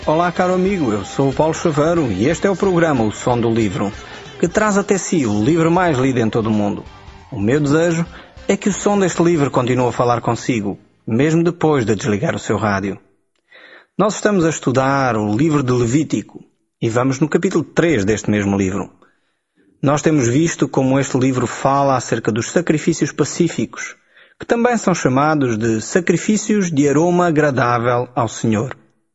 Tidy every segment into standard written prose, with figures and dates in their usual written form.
Olá, caro amigo, eu sou o Paulo Chaveiro e este é o programa O Som do Livro, que traz até si o livro mais lido em todo o mundo. O meu desejo é que o som deste livro continue a falar consigo, mesmo depois de desligar o seu rádio. Nós estamos a estudar o livro de Levítico e vamos no capítulo 3 deste mesmo livro. Nós temos visto como este livro fala acerca dos sacrifícios pacíficos, que também são chamados de sacrifícios de aroma agradável ao Senhor.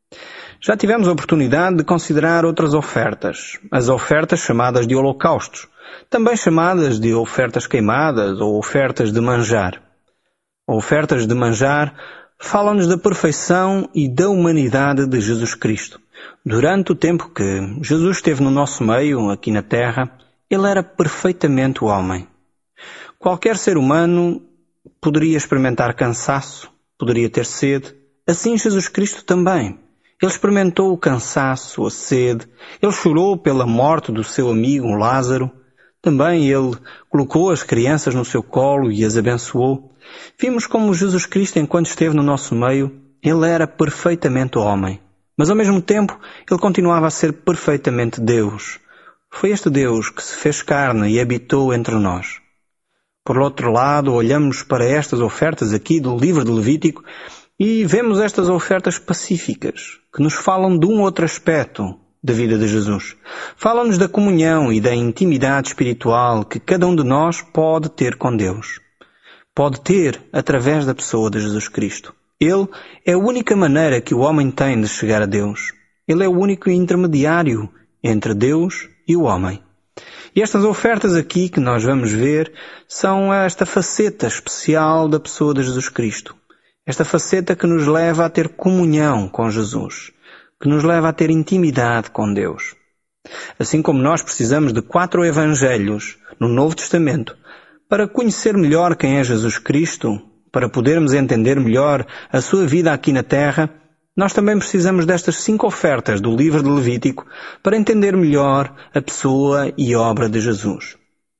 Já tivemos a oportunidade de considerar outras ofertas, as ofertas chamadas de holocaustos, também chamadas de ofertas queimadas ou ofertas de manjar. Ofertas de manjar falam-nos da perfeição e da humanidade de Jesus Cristo. Durante o tempo que Jesus esteve no nosso meio, aqui na Terra, ele era perfeitamente homem. Qualquer ser humano poderia experimentar cansaço, poderia ter sede. Assim Jesus Cristo também. Ele experimentou o cansaço, a sede. Ele chorou pela morte do seu amigo Lázaro. Também ele colocou as crianças no seu colo e as abençoou. Vimos como Jesus Cristo, enquanto esteve no nosso meio, ele era perfeitamente homem. Mas ao mesmo tempo, ele continuava a ser perfeitamente Deus. Foi este Deus que se fez carne e habitou entre nós. Por outro lado, olhamos para estas ofertas aqui do livro de Levítico e vemos estas ofertas pacíficas, que nos falam de um outro aspecto da vida de Jesus. Falam-nos da comunhão e da intimidade espiritual que cada um de nós pode ter com Deus. Pode ter através da pessoa de Jesus Cristo. Ele é a única maneira que o homem tem de chegar a Deus. Ele é o único intermediário entre Deus e o homem. E estas ofertas aqui que nós vamos ver são esta faceta especial da pessoa de Jesus Cristo. Esta faceta que nos leva a ter comunhão com Jesus, que nos leva a ter intimidade com Deus. Assim como nós precisamos de 4 evangelhos no Novo Testamento para conhecer melhor quem é Jesus Cristo, para podermos entender melhor a sua vida aqui na Terra, nós também precisamos destas 5 ofertas do livro de Levítico para entender melhor a pessoa e obra de Jesus.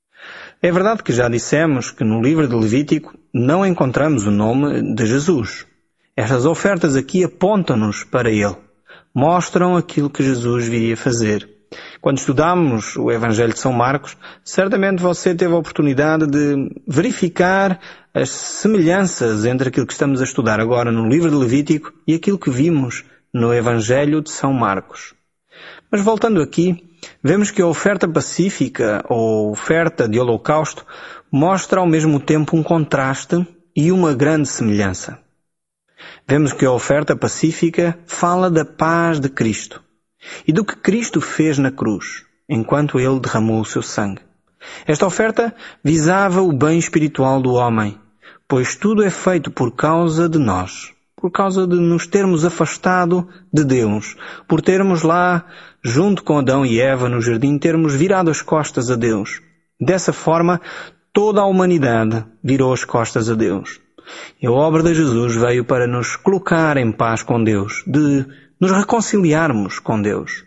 É verdade que já dissemos que no livro de Levítico não encontramos o nome de Jesus. Estas ofertas aqui apontam-nos para Ele, mostram aquilo que Jesus viria fazer. Quando estudamos o Evangelho de São Marcos, certamente você teve a oportunidade de verificar as semelhanças entre aquilo que estamos a estudar agora no livro de Levítico e aquilo que vimos no Evangelho de São Marcos. Mas voltando aqui, vemos que a oferta pacífica ou oferta de holocausto mostra ao mesmo tempo um contraste e uma grande semelhança. Vemos que a oferta pacífica fala da paz de Cristo e do que Cristo fez na cruz, enquanto Ele derramou o seu sangue. Esta oferta visava o bem espiritual do homem, pois tudo é feito por causa de nós, por causa de nos termos afastado de Deus, por termos lá, junto com Adão e Eva no jardim, termos virado as costas a Deus. Dessa forma, toda a humanidade virou as costas a Deus. E a obra de Jesus veio para nos colocar em paz com Deus, de nos reconciliarmos com Deus.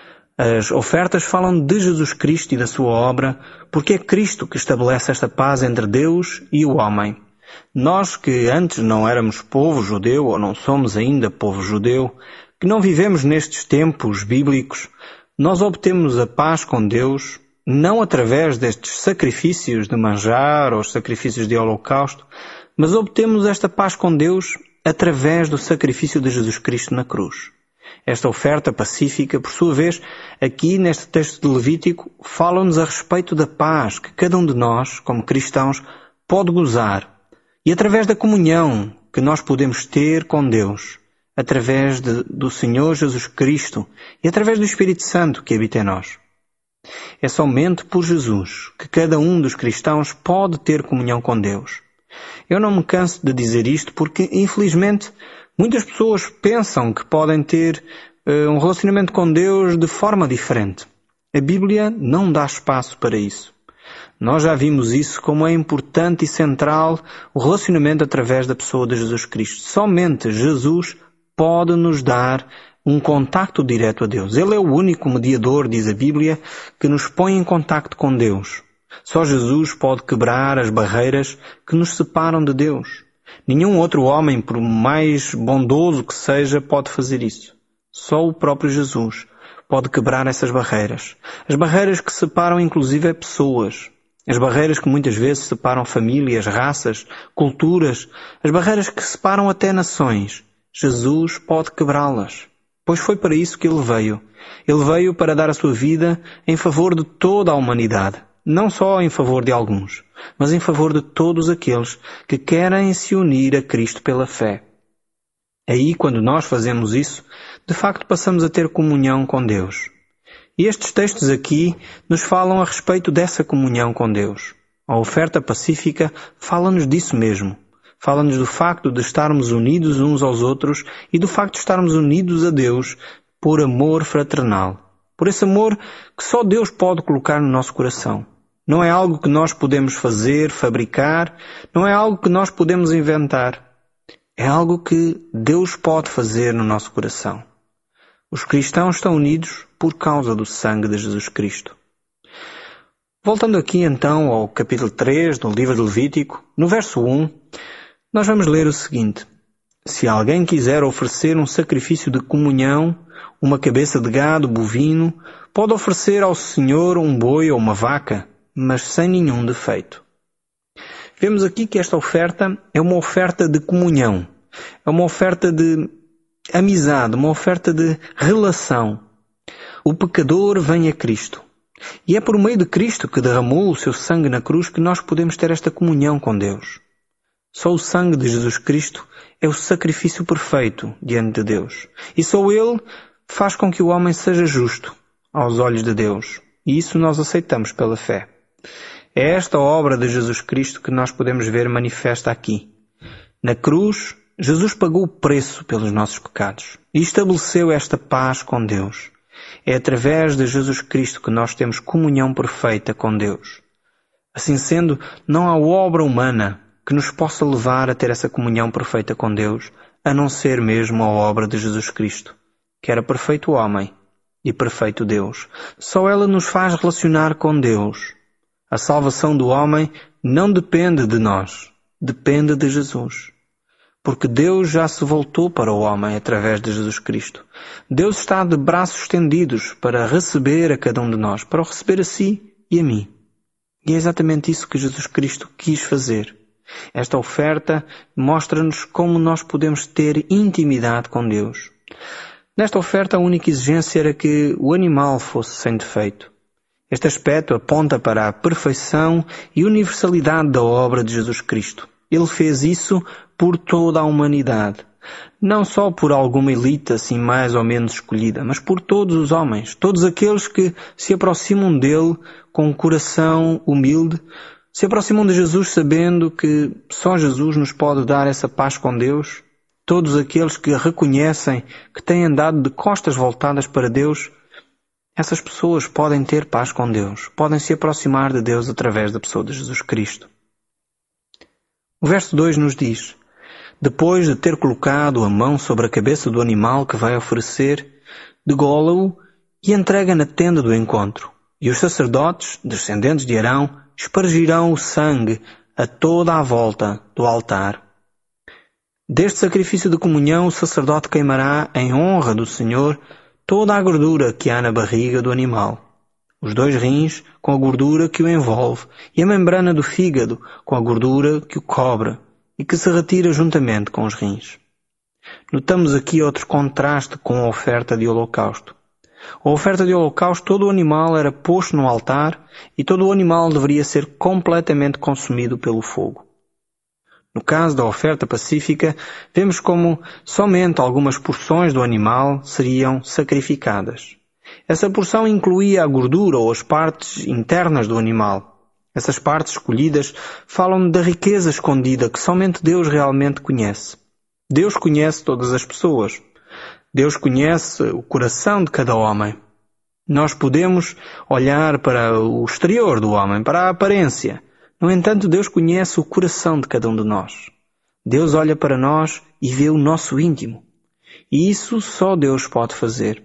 As ofertas falam de Jesus Cristo e da sua obra, porque é Cristo que estabelece esta paz entre Deus e o homem. Nós que antes não éramos povo judeu, ou não somos ainda povo judeu, que não vivemos nestes tempos bíblicos, nós obtemos a paz com Deus, não através destes sacrifícios de manjar ou sacrifícios de holocausto, mas obtemos esta paz com Deus através do sacrifício de Jesus Cristo na cruz. Esta oferta pacífica, por sua vez, aqui neste texto de Levítico, fala-nos a respeito da paz que cada um de nós, como cristãos, pode gozar. E através da comunhão que nós podemos ter com Deus, através do Senhor Jesus Cristo e através do Espírito Santo que habita em nós. É somente por Jesus que cada um dos cristãos pode ter comunhão com Deus. Eu não me canso de dizer isto porque, infelizmente, muitas pessoas pensam que podem ter um relacionamento com Deus de forma diferente. A Bíblia não dá espaço para isso. Nós já vimos isso como é importante e central o relacionamento através da pessoa de Jesus Cristo. Somente Jesus pode nos dar um contacto direto a Deus. Ele é o único mediador, diz a Bíblia, que nos põe em contacto com Deus. Só Jesus pode quebrar as barreiras que nos separam de Deus. Nenhum outro homem, por mais bondoso que seja, pode fazer isso. Só o próprio Jesus pode quebrar essas barreiras. As barreiras que separam inclusive pessoas. As barreiras que muitas vezes separam famílias, raças, culturas. As barreiras que separam até nações. Jesus pode quebrá-las. Pois foi para isso que Ele veio. Ele veio para dar a sua vida em favor de toda a humanidade. Não só em favor de alguns, mas em favor de todos aqueles que querem se unir a Cristo pela fé. Aí, quando nós fazemos isso, de facto passamos a ter comunhão com Deus. E estes textos aqui nos falam a respeito dessa comunhão com Deus. A oferta pacífica fala-nos disso mesmo. Fala-nos do facto de estarmos unidos uns aos outros e do facto de estarmos unidos a Deus por amor fraternal. Por esse amor que só Deus pode colocar no nosso coração. Não é algo que nós podemos fazer, fabricar, não é algo que nós podemos inventar. É algo que Deus pode fazer no nosso coração. Os cristãos estão unidos por causa do sangue de Jesus Cristo. Voltando aqui então ao capítulo 3 do livro de Levítico, no verso 1, nós vamos ler o seguinte: Se alguém quiser oferecer um sacrifício de comunhão, uma cabeça de gado bovino, pode oferecer ao Senhor um boi ou uma vaca, mas sem nenhum defeito. Vemos aqui que esta oferta é uma oferta de comunhão, é uma oferta de amizade, uma oferta de relação. O pecador vem a Cristo. E é por meio de Cristo que derramou o seu sangue na cruz que nós podemos ter esta comunhão com Deus. Só o sangue de Jesus Cristo é o sacrifício perfeito diante de Deus. E só Ele faz com que o homem seja justo aos olhos de Deus. E isso nós aceitamos pela fé. É esta obra de Jesus Cristo que nós podemos ver manifesta aqui. Na cruz, Jesus pagou o preço pelos nossos pecados e estabeleceu esta paz com Deus. É através de Jesus Cristo que nós temos comunhão perfeita com Deus. Assim sendo, não há obra humana que nos possa levar a ter essa comunhão perfeita com Deus, a não ser mesmo a obra de Jesus Cristo, que era perfeito homem e perfeito Deus. Só ela nos faz relacionar com Deus. A salvação do homem não depende de nós, depende de Jesus. Porque Deus já se voltou para o homem através de Jesus Cristo. Deus está de braços estendidos para receber a cada um de nós, para o receber a si e a mim. E é exatamente isso que Jesus Cristo quis fazer. Esta oferta mostra-nos como nós podemos ter intimidade com Deus. Nesta oferta a única exigência era que o animal fosse sem defeito. Este aspecto aponta para a perfeição e universalidade da obra de Jesus Cristo. Ele fez isso por toda a humanidade. Não só por alguma elite assim mais ou menos escolhida, mas por todos os homens. Todos aqueles que se aproximam dele com um coração humilde, se aproximam de Jesus sabendo que só Jesus nos pode dar essa paz com Deus. Todos aqueles que reconhecem que têm andado de costas voltadas para Deus, essas pessoas podem ter paz com Deus, podem se aproximar de Deus através da pessoa de Jesus Cristo. O verso 2 nos diz: Depois de ter colocado a mão sobre a cabeça do animal que vai oferecer, degola-o e entrega na tenda do encontro. E os sacerdotes, descendentes de Arão, espargirão o sangue a toda a volta do altar. Deste sacrifício de comunhão, o sacerdote queimará, em honra do Senhor, toda a gordura que há na barriga do animal. Os 2 rins com a gordura que o envolve e a membrana do fígado com a gordura que o cobre e que se retira juntamente com os rins. Notamos aqui outro contraste com a oferta de holocausto. A oferta de holocausto, todo o animal era posto no altar e todo o animal deveria ser completamente consumido pelo fogo. No caso da oferta pacífica, vemos como somente algumas porções do animal seriam sacrificadas. Essa porção incluía a gordura ou as partes internas do animal. Essas partes escolhidas falam da riqueza escondida que somente Deus realmente conhece. Deus conhece todas as pessoas. Deus conhece o coração de cada homem. Nós podemos olhar para o exterior do homem, para a aparência. No entanto, Deus conhece o coração de cada um de nós. Deus olha para nós e vê o nosso íntimo. E isso só Deus pode fazer.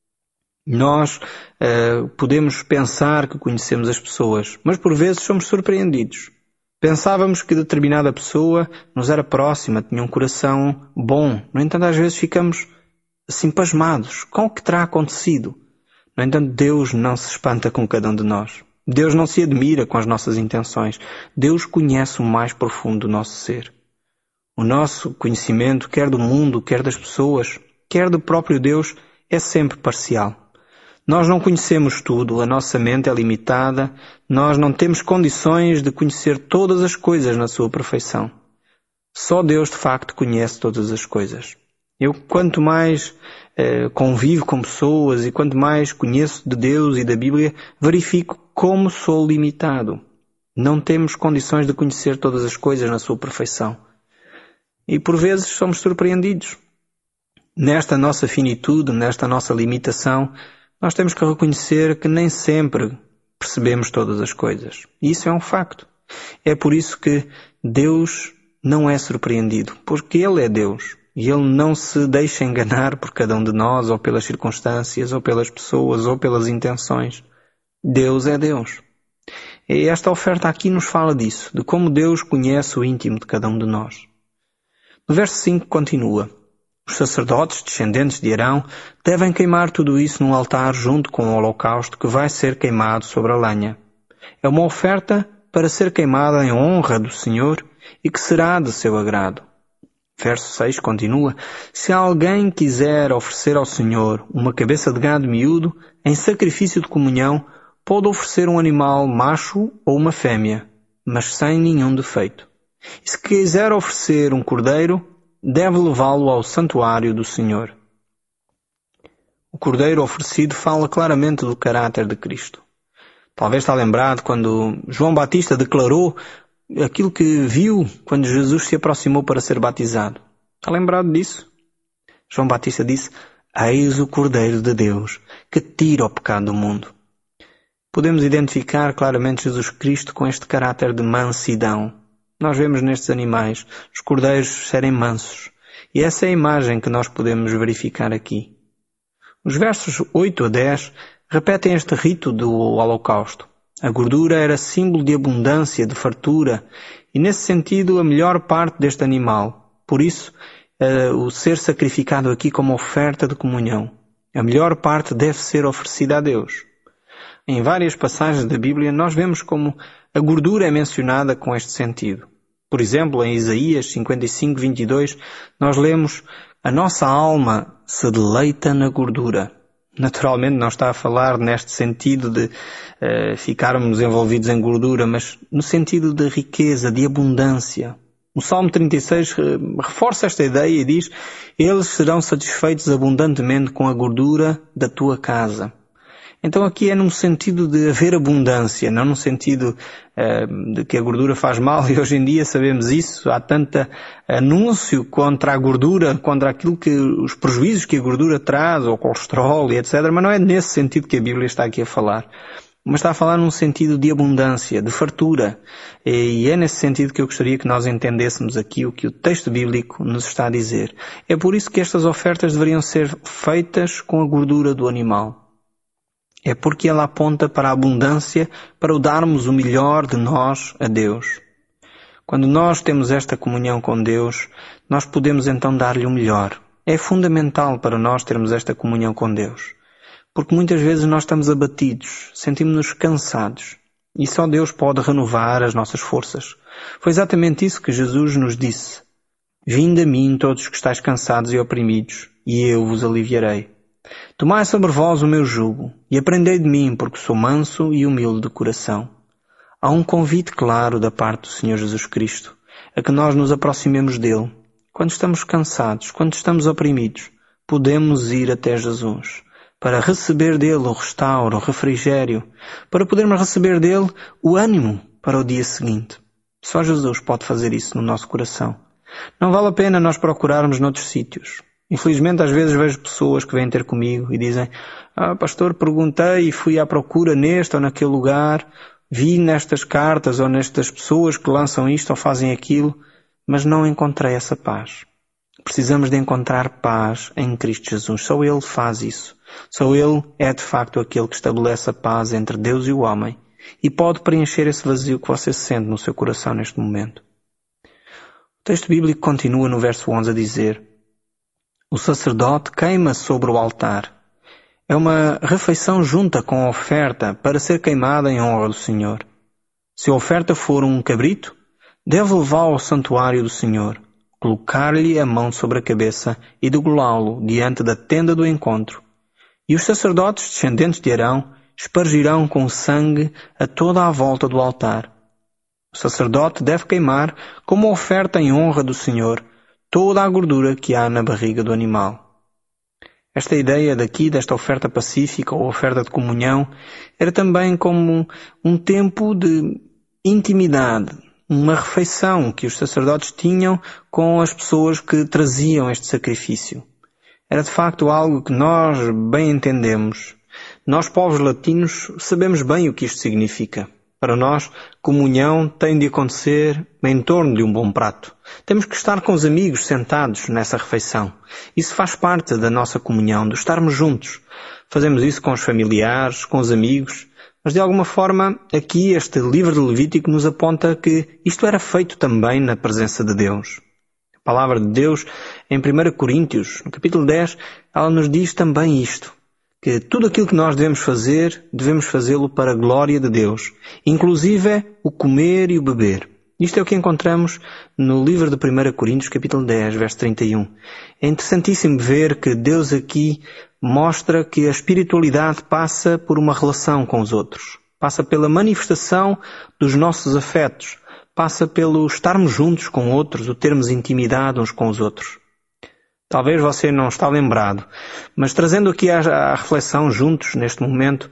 Nós podemos pensar que conhecemos as pessoas, mas por vezes somos surpreendidos. Pensávamos que determinada pessoa nos era próxima, tinha um coração bom. No entanto, às vezes ficamos assim pasmados com o que terá acontecido. No entanto, Deus não se espanta com cada um de nós. Deus não se admira com as nossas intenções. Deus conhece o mais profundo do nosso ser. O nosso conhecimento, quer do mundo, quer das pessoas, quer do próprio Deus, é sempre parcial. Nós não conhecemos tudo, a nossa mente é limitada, nós não temos condições de conhecer todas as coisas na sua perfeição. Só Deus, de facto, conhece todas as coisas. Eu, quanto mais convivo com pessoas e quanto mais conheço de Deus e da Bíblia, verifico como sou limitado. Não temos condições de conhecer todas as coisas na sua perfeição. E por vezes somos surpreendidos. Nesta nossa finitude, nesta nossa limitação, nós temos que reconhecer que nem sempre percebemos todas as coisas. E isso é um facto. É por isso que Deus não é surpreendido, porque Ele é Deus. E Ele não se deixa enganar por cada um de nós, ou pelas circunstâncias, ou pelas pessoas, ou pelas intenções. Deus é Deus. E esta oferta aqui nos fala disso, de como Deus conhece o íntimo de cada um de nós. No verso 5 continua: os sacerdotes, descendentes de Arão, devem queimar tudo isso num altar junto com o holocausto que vai ser queimado sobre a lenha. É uma oferta para ser queimada em honra do Senhor e que será de seu agrado. Verso 6 continua: se alguém quiser oferecer ao Senhor uma cabeça de gado miúdo em sacrifício de comunhão, pode oferecer um animal macho ou uma fêmea, mas sem nenhum defeito. E se quiser oferecer um cordeiro, deve levá-lo ao santuário do Senhor. O cordeiro oferecido fala claramente do caráter de Cristo. Talvez está lembrado quando João Batista declarou aquilo que viu quando Jesus se aproximou para ser batizado. Está lembrado disso? João Batista disse: eis o Cordeiro de Deus, que tira o pecado do mundo. Podemos identificar claramente Jesus Cristo com este caráter de mansidão. Nós vemos nestes animais os cordeiros serem mansos. E essa é a imagem que nós podemos verificar aqui. Os versos 8 a 10 repetem este rito do holocausto. A gordura era símbolo de abundância, de fartura, e nesse sentido a melhor parte deste animal. Por isso, o ser sacrificado aqui como oferta de comunhão. A melhor parte deve ser oferecida a Deus. Em várias passagens da Bíblia nós vemos como a gordura é mencionada com este sentido. Por exemplo, em Isaías 55, 22, nós lemos: a nossa alma se deleita na gordura. Naturalmente não está a falar neste sentido de ficarmos envolvidos em gordura, mas no sentido de riqueza, de abundância. O Salmo 36 reforça esta ideia e diz: eles serão satisfeitos abundantemente com a gordura da tua casa. Então aqui é num sentido de haver abundância, não num sentido de que a gordura faz mal, e hoje em dia sabemos isso. Há tanto anúncio contra a gordura, contra aquilo que os prejuízos que a gordura traz, ou colesterol e etc. Mas não é nesse sentido que a Bíblia está aqui a falar. Mas está a falar num sentido de abundância, de fartura. E é nesse sentido que eu gostaria que nós entendêssemos aqui o que o texto bíblico nos está a dizer. É por isso que estas ofertas deveriam ser feitas com a gordura do animal. É porque ela aponta para a abundância, para o darmos o melhor de nós a Deus. Quando nós temos esta comunhão com Deus, nós podemos então dar-lhe o melhor. É fundamental para nós termos esta comunhão com Deus. Porque muitas vezes nós estamos abatidos, sentimos-nos cansados. E só Deus pode renovar as nossas forças. Foi exatamente isso que Jesus nos disse: vinde a mim todos que estáis cansados e oprimidos, e eu vos aliviarei. Tomai sobre vós o meu jugo, e aprendei de mim, porque sou manso e humilde de coração. Há um convite claro da parte do Senhor Jesus Cristo, a que nós nos aproximemos dele. Quando estamos cansados, quando estamos oprimidos, podemos ir até Jesus, para receber dele o restauro, o refrigério, para podermos receber dele o ânimo para o dia seguinte. Só Jesus pode fazer isso no nosso coração. Não vale a pena nós procurarmos noutros sítios. Infelizmente, às vezes vejo pessoas que vêm ter comigo e dizem: pastor, perguntei e fui à procura neste ou naquele lugar, vi nestas cartas ou nestas pessoas que lançam isto ou fazem aquilo, mas não encontrei essa paz. Precisamos de encontrar paz em Cristo Jesus. Só Ele faz isso. Só Ele é de facto aquele que estabelece a paz entre Deus e o homem e pode preencher esse vazio que você sente no seu coração neste momento. O texto bíblico continua no verso 11 a dizer: O sacerdote queima sobre o altar. É uma refeição junta com a oferta para ser queimada em honra do Senhor. Se a oferta for um cabrito, deve levá-lo ao santuário do Senhor, colocar-lhe a mão sobre a cabeça e degolá-lo diante da tenda do encontro. E os sacerdotes, descendentes de Arão, espargirão com sangue a toda a volta do altar. O sacerdote deve queimar, como oferta em honra do Senhor, toda a gordura que há na barriga do animal. Esta ideia desta oferta pacífica ou oferta de comunhão era também como um tempo de intimidade, uma refeição que os sacerdotes tinham com as pessoas que traziam este sacrifício. Era de facto algo que nós bem entendemos. Nós, povos latinos, sabemos bem o que isto significa. Para nós, comunhão tem de acontecer em torno de um bom prato. Temos que estar com os amigos sentados nessa refeição. Isso faz parte da nossa comunhão, de estarmos juntos. Fazemos isso com os familiares, com os amigos, mas de alguma forma aqui este livro de Levítico nos aponta que isto era feito também na presença de Deus. A palavra de Deus em 1 Coríntios, no capítulo 10, ela nos diz também isto, que tudo aquilo que nós devemos fazê-lo para a glória de Deus, inclusive o comer e o beber. Isto é o que encontramos no livro de 1 Coríntios, capítulo 10, verso 31. É interessantíssimo ver que Deus aqui mostra que a espiritualidade passa por uma relação com os outros, passa pela manifestação dos nossos afetos, passa pelo estarmos juntos com outros, o termos intimidade uns com os outros. Talvez você não está lembrado, mas trazendo aqui a reflexão juntos neste momento,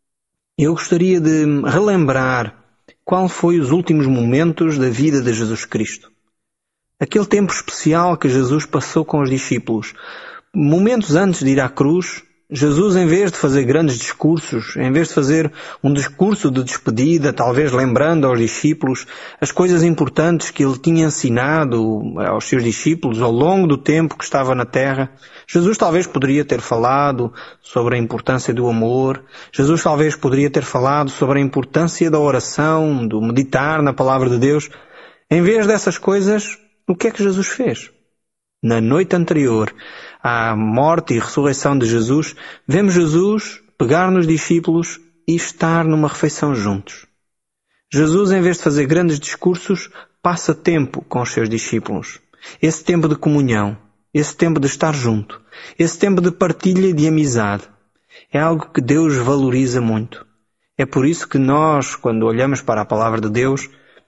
eu gostaria de relembrar qual foi os últimos momentos da vida de Jesus Cristo. Aquele tempo especial que Jesus passou com os discípulos. Momentos antes de ir à cruz, Jesus, em vez de fazer grandes discursos, em vez de fazer um discurso de despedida, talvez lembrando aos discípulos as coisas importantes que ele tinha ensinado aos seus discípulos ao longo do tempo que estava na terra, Jesus talvez poderia ter falado sobre a importância do amor, Jesus talvez poderia ter falado sobre a importância da oração, do meditar na palavra de Deus. Em vez dessas coisas, o que é que Jesus fez? Na noite anterior à morte e ressurreição de Jesus, vemos Jesus pegar nos discípulos e estar numa refeição juntos. Jesus, em vez de fazer grandes discursos, passa tempo com os seus discípulos. Esse tempo de comunhão, esse tempo de estar junto, esse tempo de partilha e de amizade, é algo que Deus valoriza muito. É por isso que nós, quando olhamos para a palavra de Deus,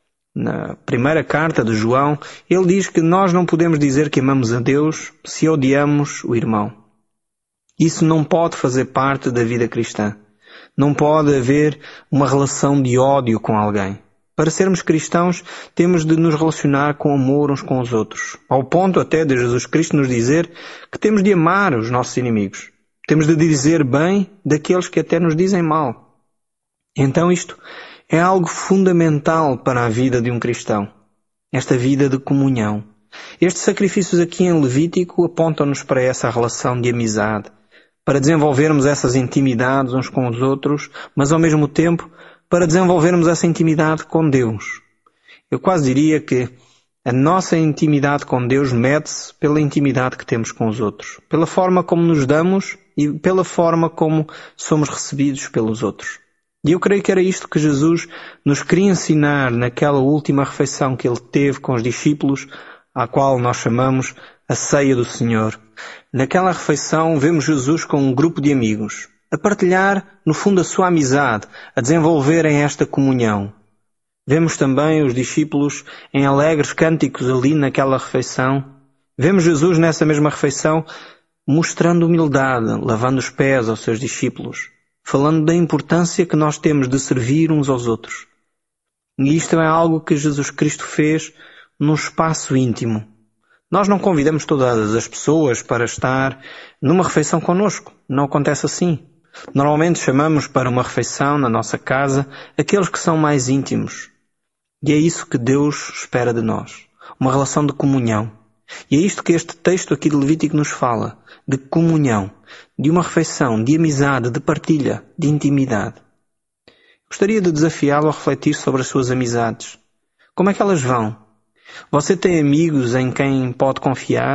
na primeira carta de João, ele diz que nós não podemos dizer que amamos a Deus se odiamos o irmão. Isso não pode fazer parte da vida cristã. Não pode haver uma relação de ódio com alguém. Para sermos cristãos, temos de nos relacionar com amor uns com os outros. Ao ponto até de Jesus Cristo nos dizer que temos de amar os nossos inimigos. Temos de dizer bem daqueles que até nos dizem mal. Então isto é algo fundamental para a vida de um cristão. Esta vida de comunhão. Estes sacrifícios aqui em Levítico apontam-nos para essa relação de amizade, para desenvolvermos essas intimidades uns com os outros, mas ao mesmo tempo para desenvolvermos essa intimidade com Deus. Eu quase diria que a nossa intimidade com Deus mede-se pela intimidade que temos com os outros, pela forma como nos damos e pela forma como somos recebidos pelos outros. E eu creio que era isto que Jesus nos queria ensinar naquela última refeição que ele teve com os discípulos, à qual nós chamamos a ceia do Senhor. Naquela refeição vemos Jesus com um grupo de amigos, a partilhar, no fundo, a sua amizade, a desenvolverem esta comunhão. Vemos também os discípulos em alegres cânticos ali naquela refeição. Vemos Jesus nessa mesma refeição mostrando humildade, lavando os pés aos seus discípulos, falando da importância que nós temos de servir uns aos outros. E isto é algo que Jesus Cristo fez num espaço íntimo. Nós não convidamos todas as pessoas para estar numa refeição connosco. Não acontece assim. Normalmente chamamos para uma refeição na nossa casa aqueles que são mais íntimos. E é isso que Deus espera de nós. Uma relação de comunhão. E é isto que este texto aqui de Levítico nos fala. De comunhão. De uma refeição, de amizade, de partilha, de intimidade. Gostaria de desafiá-lo a refletir sobre as suas amizades. Como é que elas vão? Você tem amigos em quem pode confiar?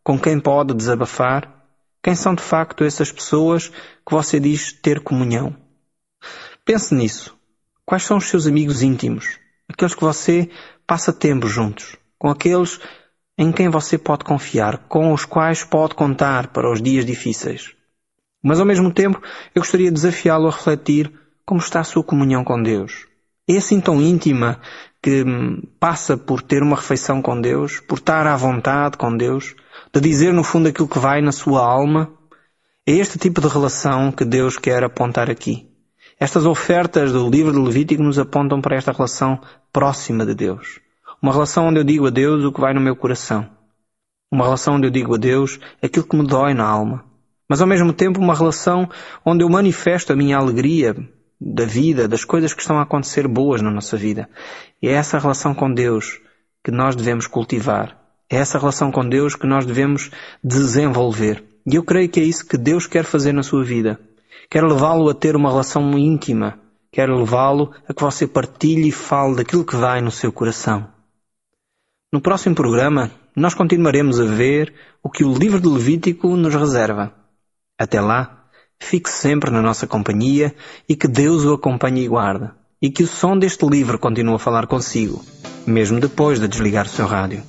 com quem pode desabafar? Quem são de facto essas pessoas que você diz ter comunhão? Pense nisso. Quais são os seus amigos íntimos? Aqueles que você passa tempo juntos, com aqueles em quem você pode confiar, com os quais pode contar para os dias difíceis. Mas ao mesmo tempo, eu gostaria de desafiá-lo a refletir como está a sua comunhão com Deus. É assim tão íntima que passa por ter uma refeição com Deus, por estar à vontade com Deus, de dizer no fundo aquilo que vai na sua alma? É este tipo de relação que Deus quer apontar aqui. Estas ofertas do livro de Levítico nos apontam para esta relação próxima de Deus. Uma relação onde eu digo a Deus o que vai no meu coração. Uma relação onde eu digo a Deus aquilo que me dói na alma. Mas ao mesmo tempo uma relação onde eu manifesto a minha alegria da vida, das coisas que estão a acontecer boas na nossa vida. É essa relação com Deus que nós devemos cultivar. É essa relação com Deus que nós devemos desenvolver. E eu creio que é isso que Deus quer fazer na sua vida. Quer levá-lo a ter uma relação íntima. Quer levá-lo a que você partilhe e fale daquilo que vai no seu coração. No próximo programa, nós continuaremos a ver o que o livro de Levítico nos reserva. Até lá, fique sempre na nossa companhia e que Deus o acompanhe e guarde. E que o som deste livro continue a falar consigo, mesmo depois de desligar o seu rádio.